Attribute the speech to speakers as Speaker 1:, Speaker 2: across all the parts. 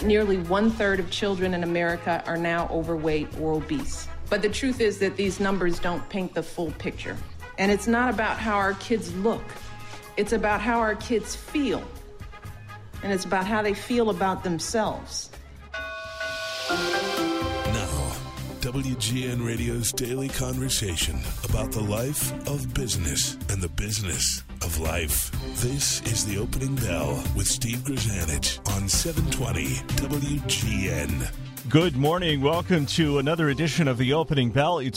Speaker 1: nearly 1/3 of children in America are now overweight or obese. But the truth is that these numbers don't paint the full picture. And it's not about how our kids look. It's about how our kids feel. And it's about how they feel about themselves.
Speaker 2: Now, WGN Radio's daily conversation about the life of business and the business of life. This is The Opening Bell with Steve Grzanich on 720 WGN.
Speaker 3: Good morning. Welcome to another edition of The Opening Bell. It's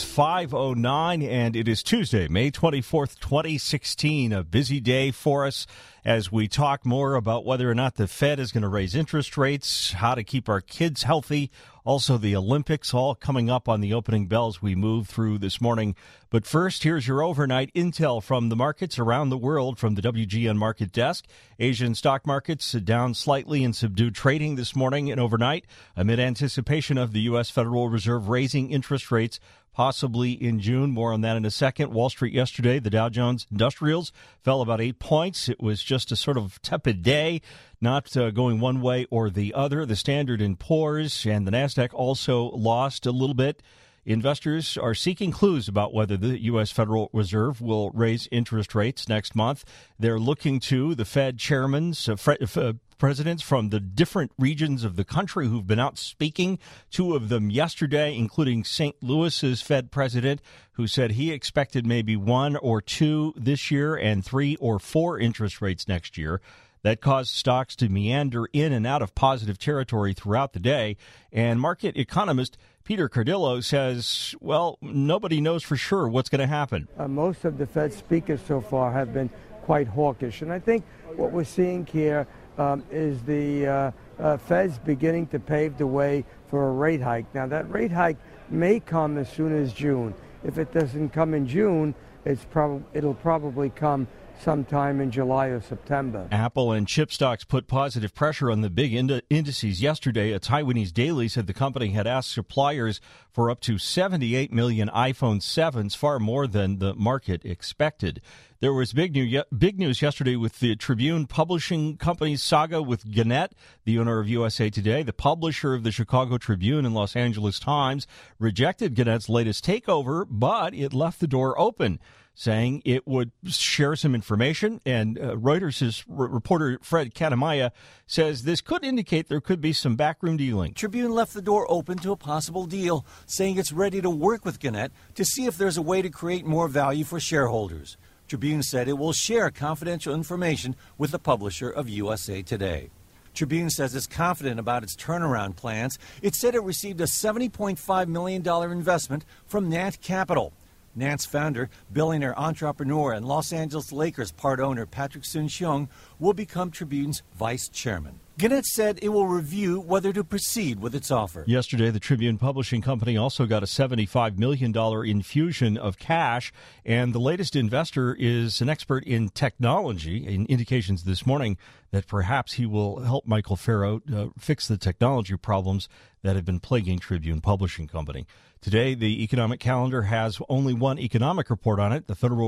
Speaker 3: 5:09 and it is Tuesday, May 24th, 2016. A busy day for us as we talk more about whether or not the Fed is going to raise interest rates, how to keep our kids healthy, also the Olympics, all coming up on The Opening Bell as we move through this morning. But first, here's your overnight intel from the markets around the world from the WGN Market Desk. Asian stock markets down slightly in subdued trading this morning and overnight amid anticipation of the U.S. Federal Reserve raising interest rates possibly in June. More on that in a second. Wall Street yesterday, the Dow Jones Industrials fell about 8 points. It was just a sort of tepid day, not going one way or the other. The Standard & Poor's and the NASDAQ also lost a little bit. Investors are seeking clues about whether the U.S. Federal Reserve will raise interest rates next month. They're looking to the Fed chairman's presidents from the different regions of the country who've been out speaking. Two of them yesterday, including St. Louis's Fed president, who said he expected maybe 1 or 2 this year and 3 or 4 interest rates next year. That caused stocks to meander in and out of positive territory throughout the day. And market economist Peter Cardillo says, well, nobody knows for sure what's going to happen.
Speaker 4: Most of the Fed speakers so far have been quite hawkish. And I think what we're seeing here is the Fed's beginning to pave the way for a rate hike. Now, that rate hike may come as soon as June. If it doesn't come in June, it'll probably come sometime in July or September.
Speaker 3: Apple and chip stocks put positive pressure on the big indices yesterday. A Taiwanese daily said the company had asked suppliers for up to 78 million iPhone 7s, far more than the market expected. There was big news yesterday with the Tribune Publishing Company's saga with Gannett, the owner of USA Today. The publisher of the Chicago Tribune and Los Angeles Times rejected Gannett's latest takeover, but it left the door open, saying it would share some information. And Reuters' reporter Fred Katamaya says this could indicate there could be some backroom dealing.
Speaker 5: Tribune left the door open to a possible deal, saying it's ready to work with Gannett to see if there's a way to create more value for shareholders. Tribune said it will share confidential information with the publisher of USA Today. Tribune says it's confident about its turnaround plans. It said it received a $70.5 million investment from Nant Capital. Nant's founder, billionaire entrepreneur, and Los Angeles Lakers part owner Patrick Soon-Shiong will become Tribune's vice chairman. Gannett said it will review whether to proceed with its offer.
Speaker 3: Yesterday, the Tribune Publishing Company also got a $75 million infusion of cash, and the latest investor is an expert in technology. In indications this morning that perhaps he will help Michael Farrow fix the technology problems that have been plaguing Tribune Publishing Company. Today, the economic calendar has only one economic report on it. The federal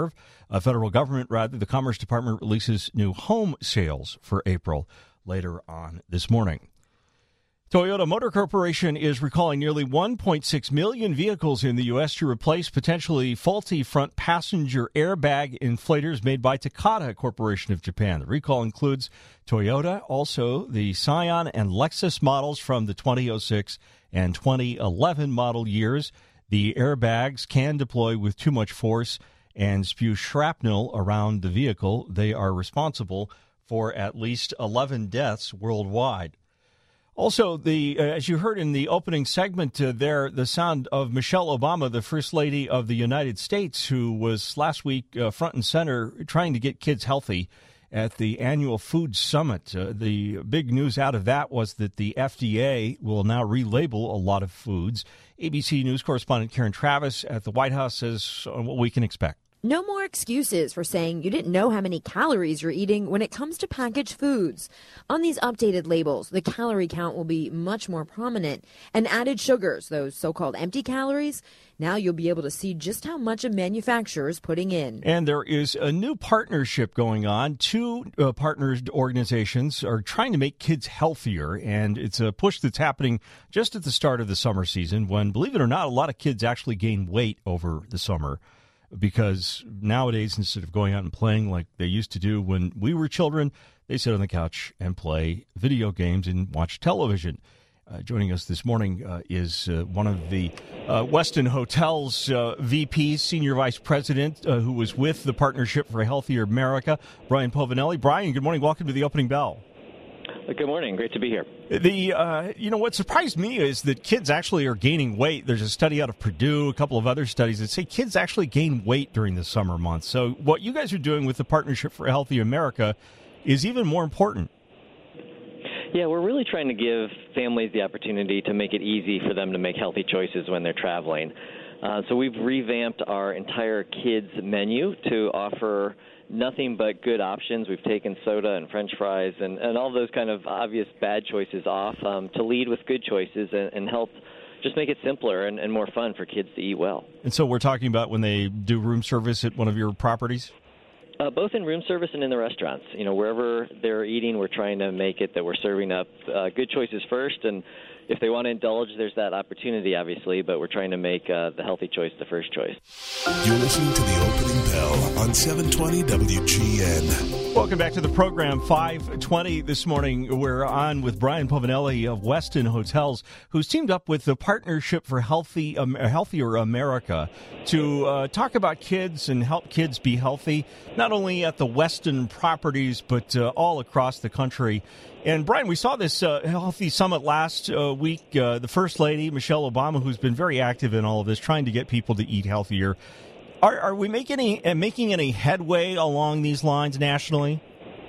Speaker 3: government, the Commerce Department releases new home sales for April later on this morning. Toyota Motor Corporation is recalling nearly 1.6 million vehicles in the U.S. to replace potentially faulty front passenger airbag inflators made by Takata Corporation of Japan. The recall includes Toyota, also the Scion and Lexus models from the 2006 and 2011 model years. The airbags can deploy with too much force and spew shrapnel around the vehicle. They are responsible for at least 11 deaths worldwide. Also, as you heard in the opening segment there, the sound of Michelle Obama, the First Lady of the United States, who was last week front and center trying to get kids healthy at the annual food summit. The big news out of that was that the FDA will now relabel a lot of foods. ABC News correspondent Karen Travis at the White House says what we can expect.
Speaker 6: No more excuses for saying you didn't know how many calories you're eating when it comes to packaged foods. On these updated labels, the calorie count will be much more prominent. And added sugars, those so-called empty calories, now you'll be able to see just how much a manufacturer is putting in.
Speaker 3: And there is a new partnership going on. Two partnered organizations are trying to make kids healthier, and it's a push that's happening just at the start of the summer season when, believe it or not, a lot of kids actually gain weight over the summer. Because nowadays, instead of going out and playing like they used to do when we were children, they sit on the couch and play video games and watch television. Joining us this morning is one of the Westin Hotels VPs, Senior Vice President, who was with the Partnership for a Healthier America, Brian Povinelli. Brian, good morning. Welcome to the Opening Bell.
Speaker 7: Good morning. Great to be here.
Speaker 3: What surprised me is that kids actually are gaining weight. There's a study out of Purdue, a couple of other studies that say kids actually gain weight during the summer months. So what you guys are doing with the Partnership for a Healthier America is even more important.
Speaker 7: Yeah, we're really trying to give families the opportunity to make it easy for them to make healthy choices when they're traveling. So we've revamped our entire kids menu to offer nothing but good options. We've taken soda and French fries and all those kind of obvious bad choices off to lead with good choices and help just make it simpler and more fun for kids to eat well.
Speaker 3: And so we're talking about when they do room service at one of your properties?
Speaker 7: Both in room service and in the restaurants. You know, wherever they're eating, we're trying to make it that we're serving up good choices first. And if they want to indulge, there's that opportunity, obviously, but we're trying to make the healthy choice the first choice.
Speaker 2: You're listening to The Opening Bell on 720 WGN.
Speaker 3: Welcome back to the program. 5:20 this morning. We're on with Brian Povinelli of Westin Hotels, who's teamed up with the Partnership for Healthier America to talk about kids and help kids be healthy, not only at the Westin properties, but all across the country. And, Brian, we saw this Healthy Summit last week. The First Lady, Michelle Obama, who's been very active in all of this, trying to get people to eat healthier. Are we making any headway along these lines nationally?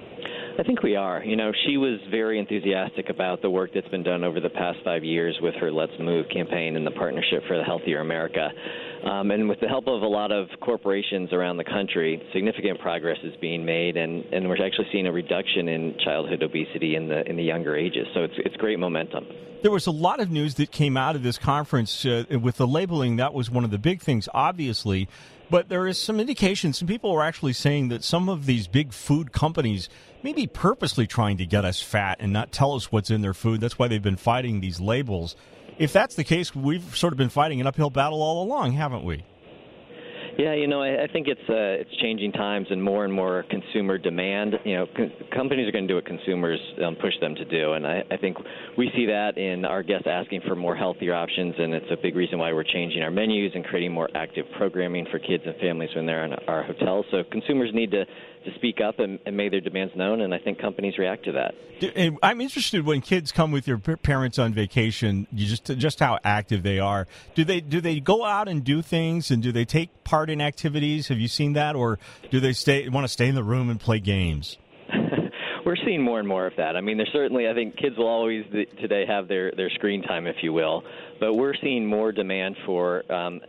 Speaker 7: I think we are. You know, she was very enthusiastic about the work that's been done over the past 5 years with her Let's Move campaign and the Partnership for the Healthier America. And with the help of a lot of corporations around the country, significant progress is being made, and we're actually seeing a reduction in childhood obesity in the younger ages. So it's great momentum.
Speaker 3: There was a lot of news that came out of this conference with the labeling. That was one of the big things, obviously. But there is some indication, some people are actually saying that some of these big food companies may be purposely trying to get us fat and not tell us what's in their food. That's why they've been fighting these labels. If that's the case, we've sort of been fighting an uphill battle all along, haven't we?
Speaker 7: Yeah, you know, I think it's changing times and more consumer demand. You know, companies are going to do what consumers push them to do, and I think we see that in our guests asking for more healthier options, and it's a big reason why we're changing our menus and creating more active programming for kids and families when they're in our hotels. So consumers need to speak up and make their demands known, and I think companies react to that.
Speaker 3: And I'm interested when kids come with your parents on vacation, just how active they are. Do they go out and do things, and do they take part in activities? Have you seen that, or do they want to stay in the room and play games?
Speaker 7: We're seeing more and more of that. I mean, there's certainly, I think kids will always today have their screen time, if you will, but we're seeing more demand for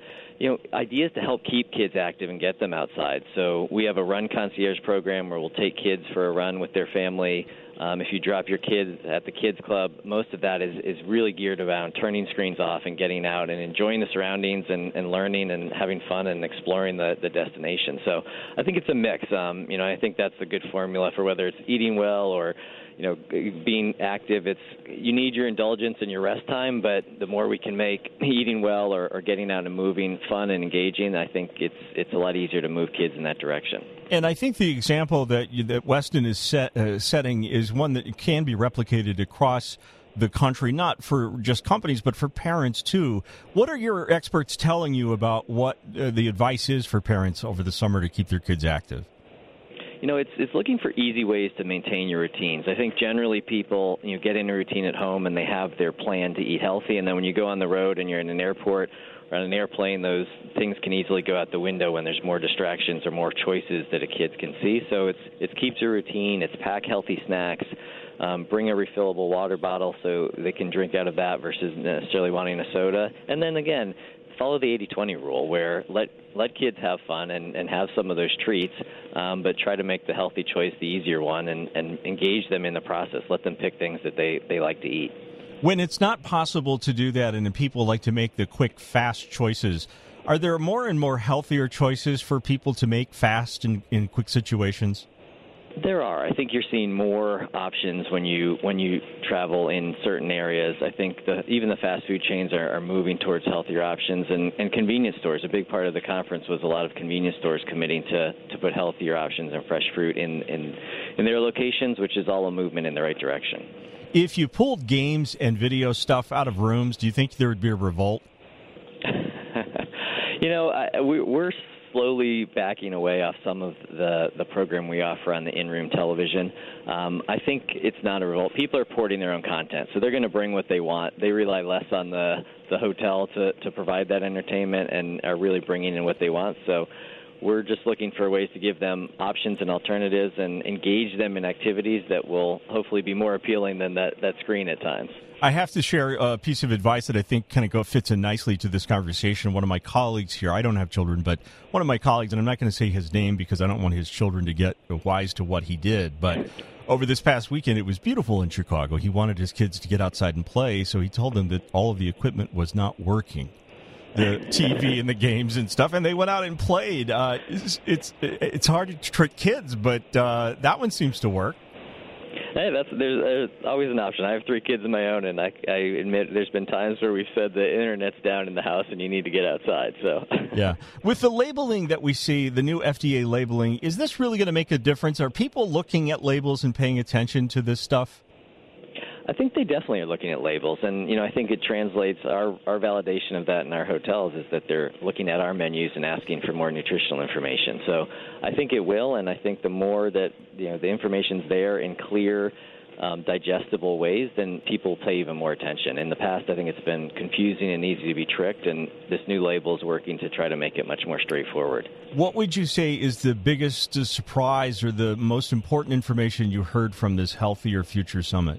Speaker 7: ideas to help keep kids active and get them outside. So we have a run concierge program where we'll take kids for a run with their family. If you drop your kids at the kids club, most of that is really geared around turning screens off and getting out and enjoying the surroundings and learning and having fun and exploring the destination. So I think it's a mix. I think that's a good formula for whether it's eating well or being active. You need your indulgence and your rest time, but the more we can make eating well or getting out and moving fun and engaging, I think it's a lot easier to move kids in that direction.
Speaker 3: And I think the example that Westin is setting is one that can be replicated across the country, not for just companies, but for parents too. What are your experts telling you about what the advice is for parents over the summer to keep their kids active?
Speaker 7: It's looking for easy ways to maintain your routines. I think generally people, get in a routine at home and they have their plan to eat healthy, and then when you go on the road and you're in an airport or on an airplane, those things can easily go out the window when there's more distractions or more choices that a kid can see. So it keeps your routine. It's pack healthy snacks. Bring a refillable water bottle so they can drink out of that versus necessarily wanting a soda. And then again, follow the 80-20 rule, where let kids have fun and have some of those treats, but try to make the healthy choice the easier one and engage them in the process. Let them pick things that they like to eat.
Speaker 3: When it's not possible to do that and people like to make the quick, fast choices, are there more and more healthier choices for people to make fast in quick situations?
Speaker 7: There are. I think you're seeing more options when you travel in certain areas. I think even the fast food chains are moving towards healthier options, and convenience stores. A big part of the conference was a lot of convenience stores committing to put healthier options and fresh fruit in their locations, which is all a movement in the right direction.
Speaker 3: If you pulled games and video stuff out of rooms, do you think there would be a revolt?
Speaker 7: We're slowly backing away off some of the program we offer on the in-room television. I think it's not a revolt. People are porting their own content, so they're going to bring what they want. They rely less on the hotel to provide that entertainment and are really bringing in what they want. So we're just looking for ways to give them options and alternatives and engage them in activities that will hopefully be more appealing than that screen at times.
Speaker 3: I have to share a piece of advice that I think kind of fits in nicely to this conversation. One of my colleagues here, I don't have children, but one of my colleagues, and I'm not going to say his name because I don't want his children to get wise to what he did, but over this past weekend, it was beautiful in Chicago. He wanted his kids to get outside and play, so he told them that all of the equipment was not working. The TV and the games and stuff, and they went out and played. It's hard to trick kids, but that one seems to work.
Speaker 7: Hey, there's always an option. I have 3 kids of my own, and I admit there's been times where we've said the internet's down in the house and you need to get outside. So
Speaker 3: yeah, with the labeling that we see, the new FDA labeling, is this really going to make a difference? Are people looking at labels and paying attention to this stuff?
Speaker 7: I think they definitely are looking at labels, and I think it translates. Our validation of that in our hotels is that they're looking at our menus and asking for more nutritional information. So I think it will, and I think the more that the information's there in clear, digestible ways, then people pay even more attention. In the past, I think it's been confusing and easy to be tricked, and this new label is working to try to make it much more straightforward.
Speaker 3: What would you say is the biggest surprise or the most important information you heard from this Healthier Future Summit?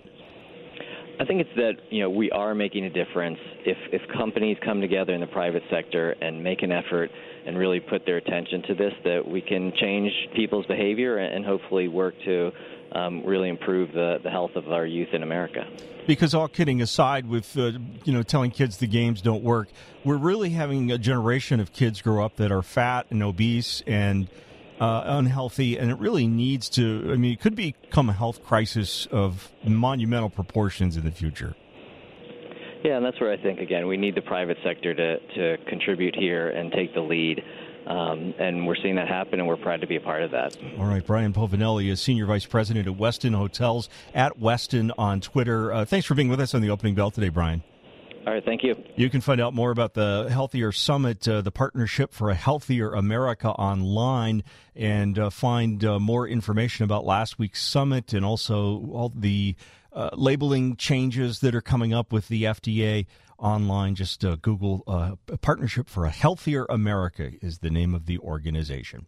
Speaker 7: I think it's that we are making a difference if companies come together in the private sector and make an effort and really put their attention to this, that we can change people's behavior and hopefully work to really improve the health of our youth in America.
Speaker 3: Because all kidding aside, with telling kids the games don't work, we're really having a generation of kids grow up that are fat and obese and unhealthy, and it really needs to, it could become a health crisis of monumental proportions in the future.
Speaker 7: Yeah, and that's where I think, again, we need the private sector to contribute here and take the lead. And we're seeing that happen, and we're proud to be a part of that.
Speaker 3: All right, Brian Povinelli is Senior Vice President at Westin Hotels, at Westin on Twitter. Thanks for being with us on the Opening Bell today, Brian.
Speaker 7: All right, thank you.
Speaker 3: You can find out more about the Healthier Summit, the Partnership for a Healthier America online, and find more information about last week's summit and also all the labeling changes that are coming up with the FDA online. Just Google Partnership for a Healthier America is the name of the organization.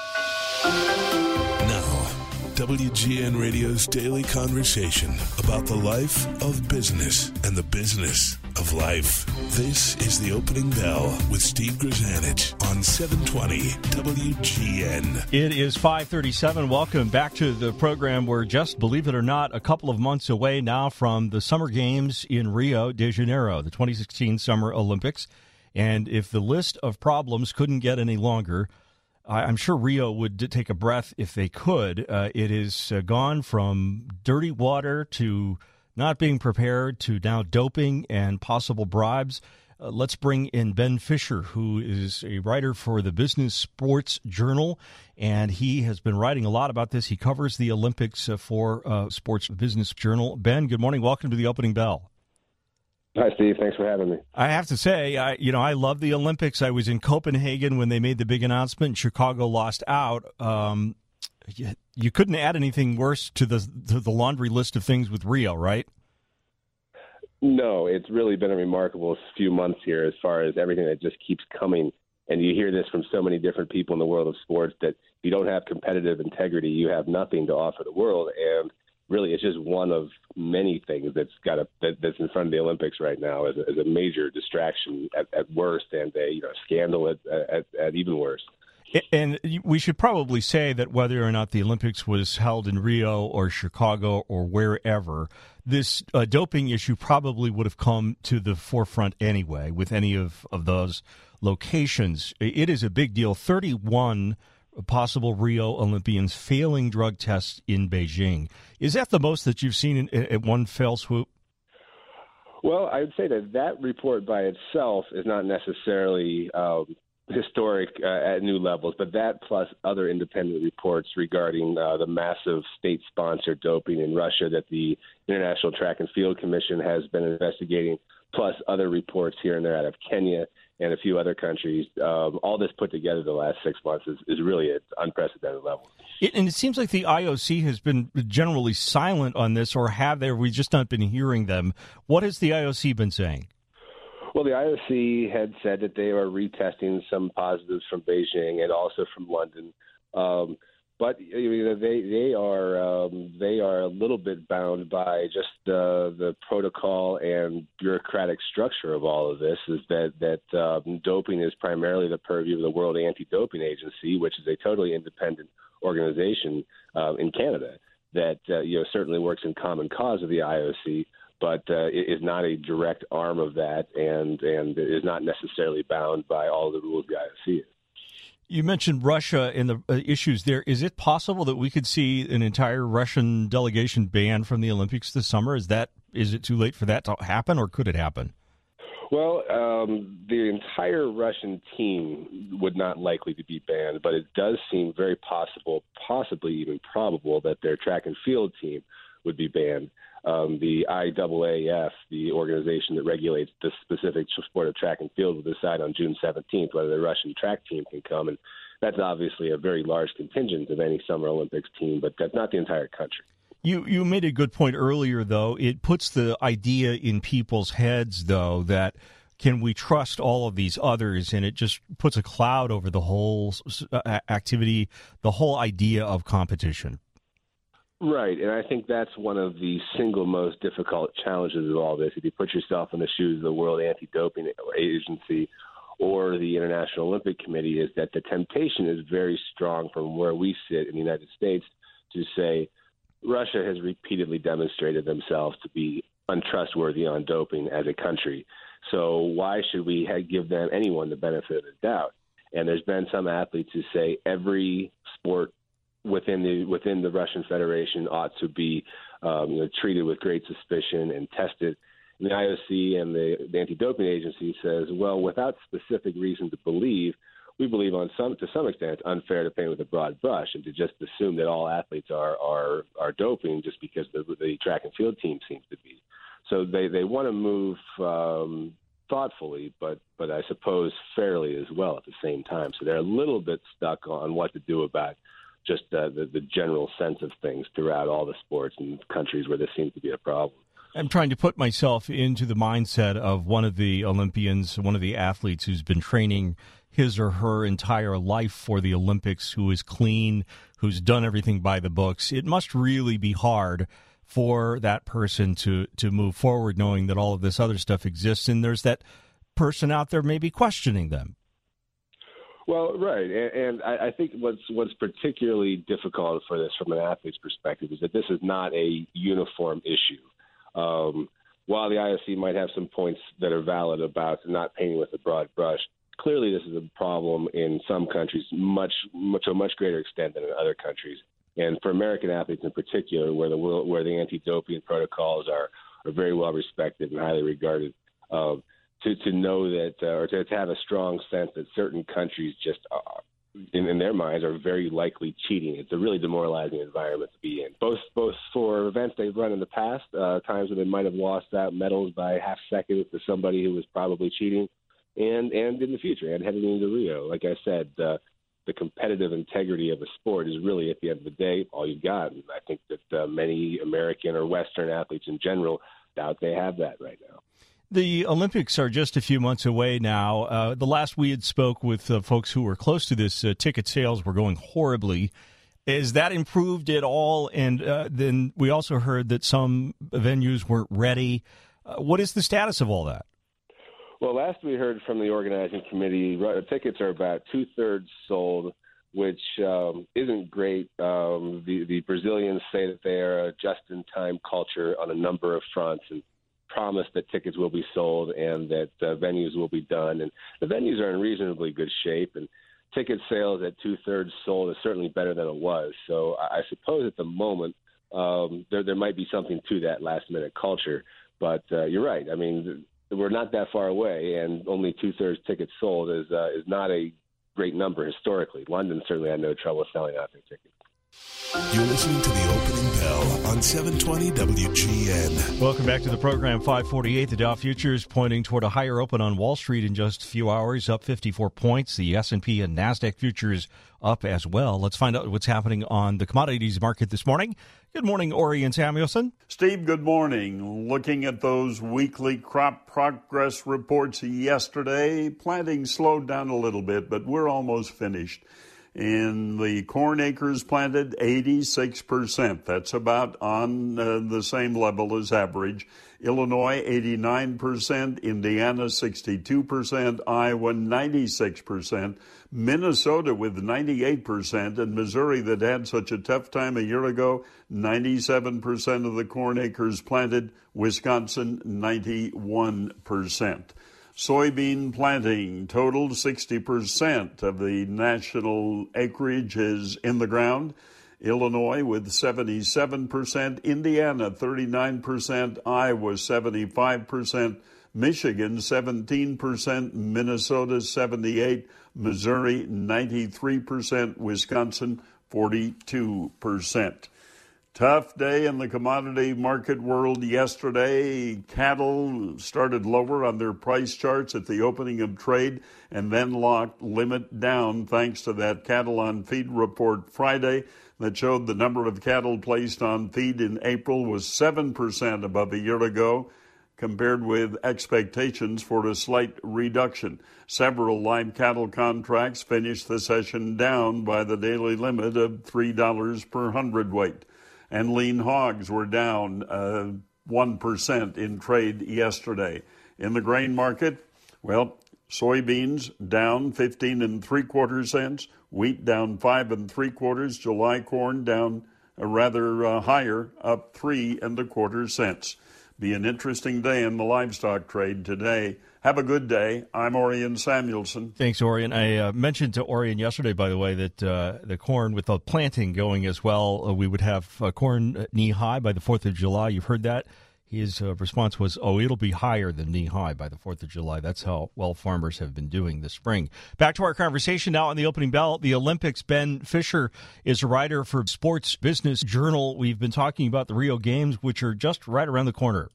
Speaker 2: Now, WGN Radio's daily conversation about the life of business and the business of life. This is the Opening Bell with Steve Grzanich on 720 WGN.
Speaker 3: It is 5:37. Welcome back to the program. We're just, believe it or not, a couple of months away now from the Summer Games in Rio de Janeiro, the 2016 Summer Olympics. And if the list of problems couldn't get any longer, I'm sure Rio would take a breath if they could. It is gone from dirty water to not being prepared to now doping and possible bribes. Let's bring in Ben Fisher, who is a writer for the Business Sports Journal, and he has been writing a lot about this. He covers the Olympics for Sports Business Journal. Ben, good morning. Welcome to the Opening Bell.
Speaker 8: Hi, Steve. Thanks for having me.
Speaker 3: I have to say, I love the Olympics. I was in Copenhagen when they made the big announcement. Chicago lost out. You couldn't add anything worse to the laundry list of things with Rio, right?
Speaker 8: No, it's really been a remarkable few months here as far as everything that just keeps coming. And you hear this from so many different people in the world of sports that if you don't have competitive integrity, you have nothing to offer the world. And really it's just one of many things that's that's in front of the Olympics right now as a major distraction at worst, and a scandal at even worse.
Speaker 3: And we should probably say that whether or not the Olympics was held in Rio or Chicago or wherever, this doping issue probably would have come to the forefront anyway with any of those locations. It is a big deal. 31 possible Rio Olympians failing drug tests in Beijing. Is that the most that you've seen at one fell swoop?
Speaker 8: Well, I would say that report by itself is not necessarily historic at new levels, but that plus other independent reports regarding the massive state-sponsored doping in Russia that the International Track and Field Commission has been investigating, plus other reports here and there out of Kenya and a few other countries. All this put together the last 6 months is really at unprecedented levels.
Speaker 3: And it seems like the IOC has been generally silent on this, or we just not been hearing them. What has the IOC been saying?
Speaker 8: Well, the IOC had said that they are retesting some positives from Beijing and also from London, but they are a little bit bound by just the protocol and bureaucratic structure of all of this. Is that doping is primarily the purview of the World Anti-Doping Agency, which is a totally independent organization in Canada that certainly works in common cause with the IOC, but is not a direct arm of that, and is not necessarily bound by all the rules the IOC is.
Speaker 3: You mentioned Russia and the issues there. Is it possible that we could see an entire Russian delegation banned from the Olympics this summer? Is it too late for that to happen, or could it happen?
Speaker 8: Well, the entire Russian team would not likely to be banned, but it does seem very possible, possibly even probable, that their track and field team would be banned. The IAAF, the organization that regulates the specific sport of track and field, will decide on June 17th whether the Russian track team can come. And that's obviously a very large contingent of any Summer Olympics team, but that's not the entire country.
Speaker 3: You made a good point earlier, though. It puts the idea in people's heads, though, that can we trust all of these others? And it just puts a cloud over the whole activity, the whole idea of competition.
Speaker 8: Right, and I think that's one of the single most difficult challenges of all this. If you put yourself in the shoes of the World Anti-Doping Agency or the International Olympic Committee, is that the temptation is very strong from where we sit in the United States to say Russia has repeatedly demonstrated themselves to be untrustworthy on doping as a country. So why should we give them anyone the benefit of the doubt? And there's been some athletes who say every sport within the Russian Federation ought to be treated with great suspicion and tested. And the IOC and the anti-doping agency says, well, without specific reason to believe, we believe to some extent it's unfair to paint with a broad brush and to just assume that all athletes are doping just because the track and field team seems to be. So they want to move thoughtfully, but I suppose fairly as well at the same time. So they're a little bit stuck on what to do about just the general sense of things throughout all the sports and countries where this seems to be a problem.
Speaker 3: I'm trying to put myself into the mindset of one of the Olympians, one of the athletes who's been training his or her entire life for the Olympics, who is clean, who's done everything by the books. It must really be hard for that person to move forward knowing that all of this other stuff exists, and there's that person out there maybe questioning them.
Speaker 8: Well, right, and I think what's particularly difficult for this from an athlete's perspective is that this is not a uniform issue. While the IOC might have some points that are valid about not painting with a broad brush, clearly this is a problem in some countries to a much greater extent than in other countries. And for American athletes in particular, where the anti-doping protocols are very well respected and highly regarded, to know that or to have a strong sense that certain countries just in their minds are very likely cheating. It's a really demoralizing environment to be in, both for events they've run in the past, times when they might have lost out medals by half seconds to somebody who was probably cheating, and in the future, and heading into Rio. Like I said, the competitive integrity of a sport is really, at the end of the day, all you've got. And I think that many American or Western athletes in general doubt they have that right now.
Speaker 3: The Olympics are just a few months away now. The last we had spoke with folks who were close to this, ticket sales were going horribly. Is that improved at all? And then we also heard that some venues weren't ready. What is the status of all that?
Speaker 8: Well, last we heard from the organizing committee, tickets are about 2/3 sold, which isn't great. The Brazilians say that they are a just-in-time culture on a number of fronts and promise that tickets will be sold and that venues will be done. And the venues are in reasonably good shape, and ticket sales at 2/3 sold is certainly better than it was. So I suppose at the moment there might be something to that last-minute culture. But you're right. I mean, we're not that far away, and only 2/3 tickets sold is not a great number historically. London certainly had no trouble selling out their tickets.
Speaker 2: You're listening to The Opening Bell on 720 WGN.
Speaker 3: Welcome back to the program. 548. The Dow futures pointing toward a higher open on Wall Street in just a few hours, up 54 points. The S&P and NASDAQ futures up as well. Let's find out what's happening on the commodities market this morning. Good morning, Orion Samuelson.
Speaker 9: Steve, good morning. Looking at those weekly crop progress reports yesterday, planting slowed down a little bit, but we're almost finished. In the corn acres planted, 86%. That's about on the same level as average. Illinois, 89%. Indiana, 62%. Iowa, 96%. Minnesota with 98%. And Missouri, that had such a tough time a year ago, 97% of the corn acres planted. Wisconsin, 91%. Soybean planting totaled 60% of the national acreage is in the ground. Illinois with 77%, Indiana 39%, Iowa 75%, Michigan 17%, Minnesota 78%, Missouri 93%, Wisconsin 42%. Tough day in the commodity market world yesterday. Cattle started lower on their price charts at the opening of trade and then locked limit down thanks to that cattle on feed report Friday that showed the number of cattle placed on feed in April was 7% above a year ago, compared with expectations for a slight reduction. Several live cattle contracts finished the session down by the daily limit of $3 per hundredweight. And lean hogs were down 1% in trade yesterday. In the grain market, well, soybeans down 15 3/4 cents, wheat down 5 3/4, July corn down rather higher, up 3 1/4 cents. Be an interesting day in the livestock trade today. Have a good day. I'm Orion Samuelson.
Speaker 3: Thanks, Orion. I mentioned to Orion yesterday, by the way, that the corn with the planting going as well, we would have corn knee-high by the 4th of July. You've heard that. His response was, it'll be higher than knee-high by the 4th of July. That's how well farmers have been doing this spring. Back to our conversation now on the opening bell. The Olympics. Ben Fisher is a writer for Sports Business Journal. We've been talking about the Rio Games, which are just right around the corner.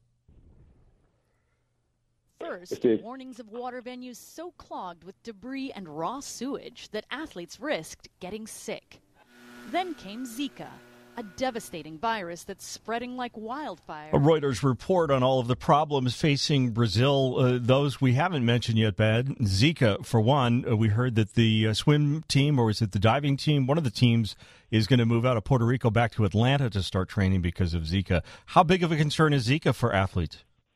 Speaker 10: First, warnings of water venues so clogged with debris and raw sewage that athletes risked getting sick. Then came Zika, a devastating virus that's spreading like wildfire.
Speaker 3: A Reuters report on all of the problems facing Brazil, those we haven't mentioned yet, Ben. Zika, for one. We heard that the swim team, or is it the diving team, one of the teams is going to move out of Puerto Rico back to Atlanta to start training because of Zika. How big of a concern is Zika for athletes?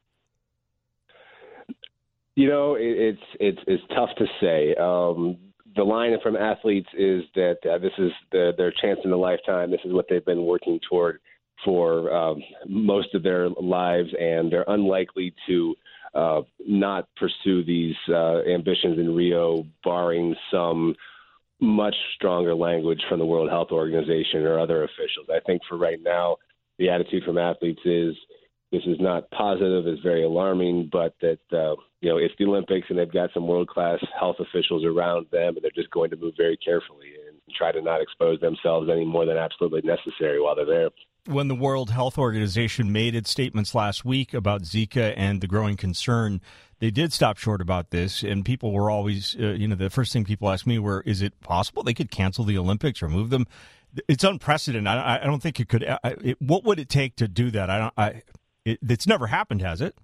Speaker 8: You know, it's tough to say. The line from athletes is that this is their chance in a lifetime. This is what they've been working toward for most of their lives, and they're unlikely to not pursue these ambitions in Rio, barring some much stronger language from the World Health Organization or other officials. I think for right now, the attitude from athletes is this is not positive, is very alarming, but that, it's the Olympics and they've got some world-class health officials around them, and they're just going to move very carefully and try to not expose themselves any more than absolutely necessary while they're there.
Speaker 3: When the World Health Organization made its statements last week about Zika and the growing concern, they did stop short about this, and people were always, the first thing people asked me were, is it possible they could cancel the Olympics or move them? It's unprecedented. I don't think it could. What would it take to do that? It's never happened, has it?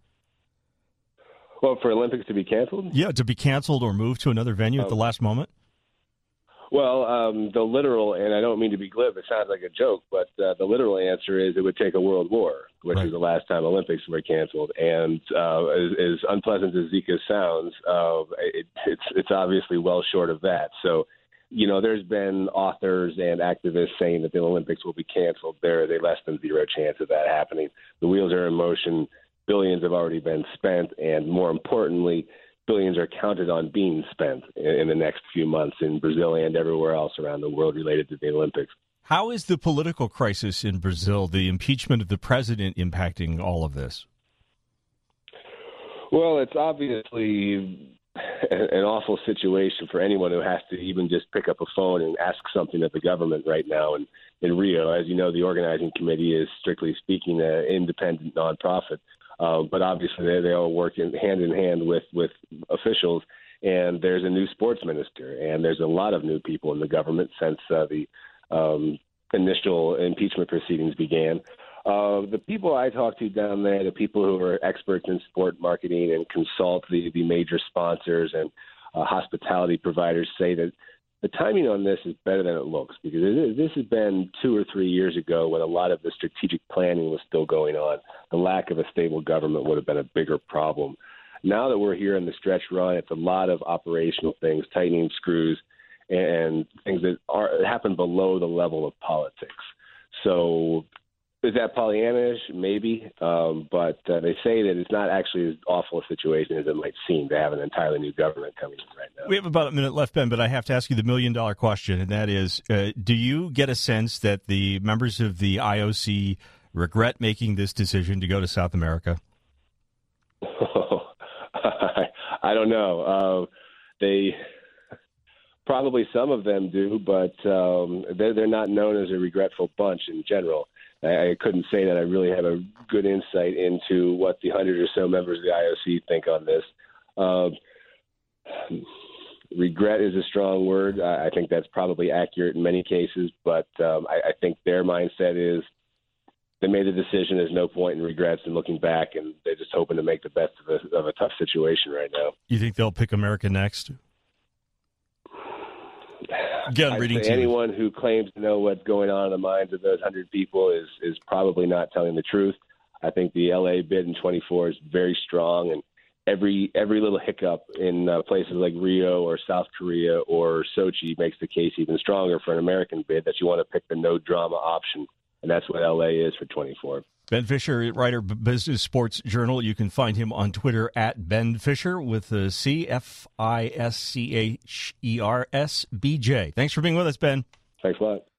Speaker 8: Well, for Olympics to be canceled?
Speaker 3: Yeah, to be canceled or moved to another venue at the last moment?
Speaker 8: Well, the literal, and I don't mean to be glib, it sounds like a joke, but the literal answer is it would take a world war, which is the last time Olympics were canceled. And as unpleasant as Zika sounds, it's obviously well short of that. So, there's been authors and activists saying that the Olympics will be canceled. There's a less than zero chance of that happening. The wheels are in motion. Billions have already been spent, and more importantly, billions are counted on being spent in the next few months in Brazil and everywhere else around the world related to the Olympics.
Speaker 3: How is the political crisis in Brazil, the impeachment of the president, impacting all of this?
Speaker 8: Well, it's obviously an awful situation for anyone who has to even just pick up a phone and ask something of the government right now. And in Rio, as you know, the organizing committee is, strictly speaking, an independent nonprofit. But obviously they all work hand in hand with officials. And there's a new sports minister, and there's a lot of new people in the government since the initial impeachment proceedings began. The people I talk to down there, the people who are experts in sport marketing and consult the major sponsors and hospitality providers, say that the timing on this is better than it looks, because this has been 2 or 3 years ago when a lot of the strategic planning was still going on. The lack of a stable government would have been a bigger problem. Now that we're here in the stretch run, it's a lot of operational things, tightening screws, and things that happen below the level of politics. So is that Pollyannish? Maybe. But they say that it's not actually as awful a situation as it might seem to have an entirely new government coming in right now.
Speaker 3: We have about a minute left, Ben, but I have to ask you the million-dollar question, and that is, do you get a sense that the members of the IOC regret making this decision to go to South America?
Speaker 8: I don't know. They probably, some of them do, but they're not known as a regretful bunch in general. I couldn't say that I really have a good insight into what the 100 or so members of the IOC think on this. Regret is a strong word. I think that's probably accurate in many cases, but I think their mindset is they made the decision. There's no point in regrets and looking back, and they're just hoping to make the best of a tough situation right now.
Speaker 3: You think they'll pick America next? Again,
Speaker 8: anyone who claims to know what's going on in the minds of those 100 people is probably not telling the truth. I think the LA bid in 24 is very strong, and every little hiccup in places like Rio or South Korea or Sochi makes the case even stronger for an American bid that you want to pick the no drama option, and that's what LA is for 24.
Speaker 3: Ben Fisher, writer, Business Sports Journal. You can find him on Twitter at Ben Fisher with the CFISCHERSBJ. Thanks for being with us, Ben.
Speaker 8: Thanks a lot.